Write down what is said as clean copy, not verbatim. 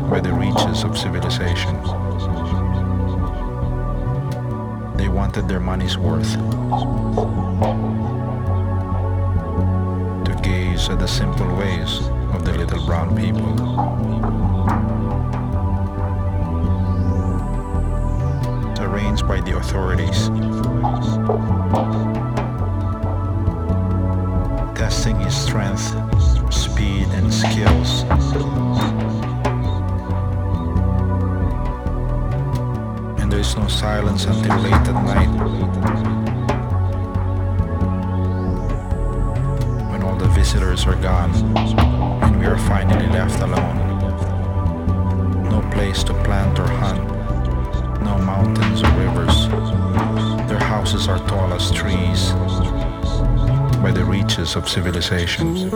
by the reaches of civilization. They wanted their money's worth, to gaze at the simple ways of the little brown people. Arranged by the authorities, testing his strength, speed, and skills. And there is no silence until late at night, when all the visitors are gone and we are finally left alone. No place to plant or hunt, no mountains or rivers. Their houses are tall as trees by the reaches of civilization.